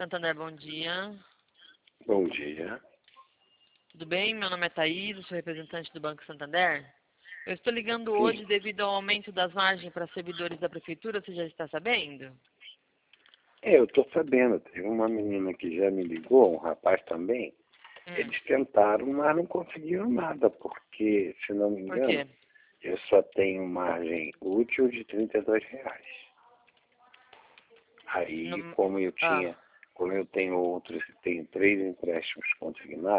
Santander, bom dia. Bom dia. Tudo bem? Meu nome é Thaís, eu sou representante do Banco Santander. Eu estou ligando Sim. hoje devido ao aumento das margens para servidores da prefeitura, você já está sabendo? Eu estou sabendo, teve uma menina que já me ligou, um rapaz também. Eles tentaram, mas não conseguiram nada, porque, se não me Por engano, quê? eu só tenho margem útil de R$ 32. Aí, No- como eu Ah, tenho outros, tenho 3 empréstimos consignados,